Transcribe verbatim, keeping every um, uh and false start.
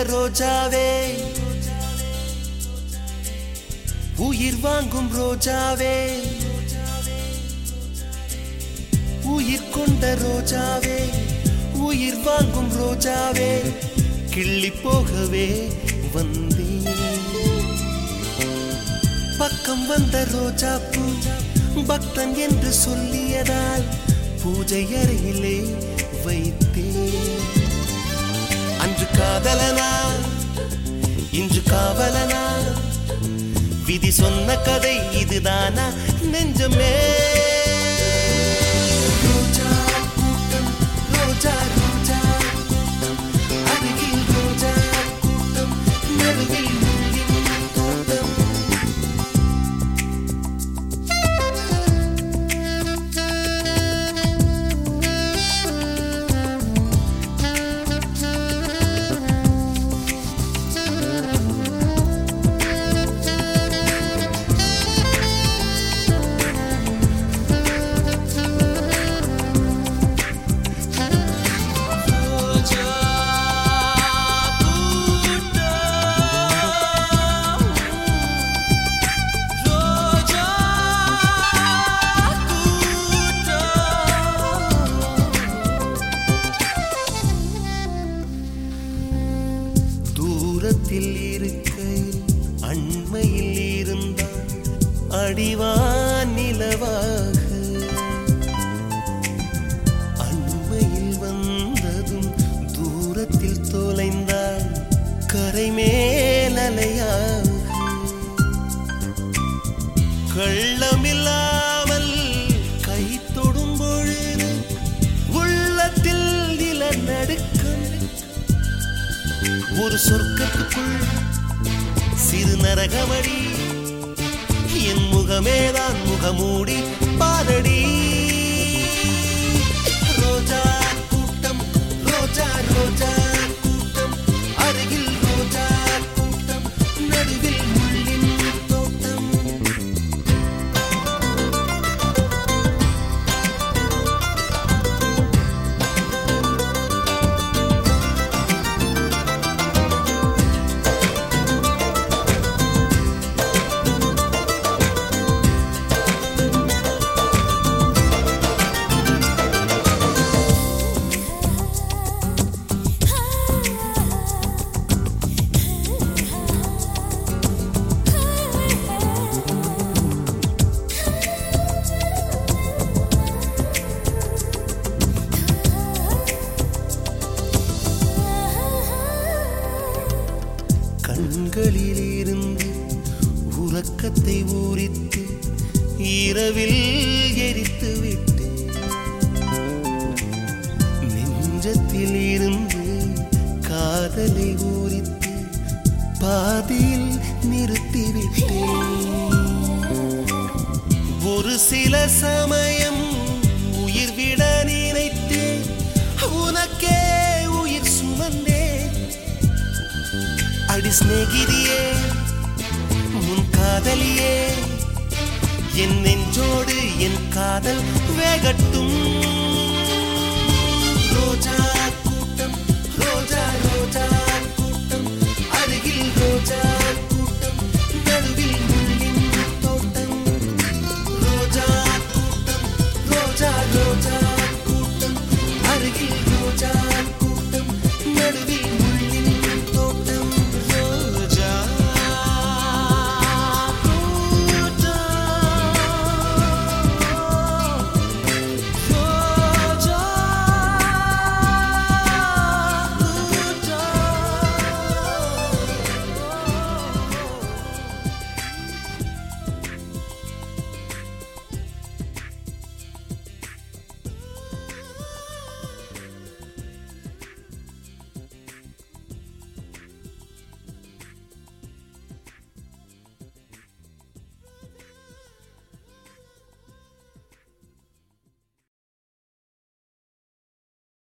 ரோஜாவே உயிர் வாங்கும் ரோஜாவே உயிர் கொண்ட ரோஜாவே உயிர் வாங்கும் ரோஜாவே கிள்ளி போகவே வந்தேன் பக்கம் வந்த ரோஜா பூ பக்தன் என்று சொல்லியதால் பூஜை அறையிலே வைத்தேன் அன்று காதலனா இன்று காவலனா விதி சொன்ன கதை இதுதானா நெஞ்சமே ரோஜா கூட்டம் ரோஜா ரோஜா கூட்டம் அருகில் ரோஜா கூட்டம் நடுவில் முள்ளின் தோட்டம் தூரத்தில் இருக்கையில் அண்மையில் இருந்தால் அடிவான் நிலவாக அண்மையில் வந்ததும் தூரத்தில் தொலைந்தாள் கரை மேலலையாக கள்ளமில்லாமல் கை தொடும் பொழுது உள்ளத்தில் நிலநடுக்கம் ஒரு சொர்க்கத்துக்குள் சிறு நரகமடி என் முகமேதான் முகமூடி பாரடி ரோஜா கூட்டம் ரோஜா ரோஜா கூட்டம் அருகில் ரோஜா கூட்டம் நடுவில் முள்ளின் தோட்டம் கண்களிலிருந்து உறக்கத்தை ஊறித்து இரவில் எரித்து விட்டு நெஞ்சத்தில் இருந்து காதலை ஊறித்து பாதியில் நிறுத்திவிட்டேன் ஒரு சில சமயம் உயிர் விட நினைத்தேன் உனக்கே உயிர் சுமந்தேன் அடி சிநேகிதியே உன் காதலியே என் நெஞ்சோடு என் காதல் வேகட்டும்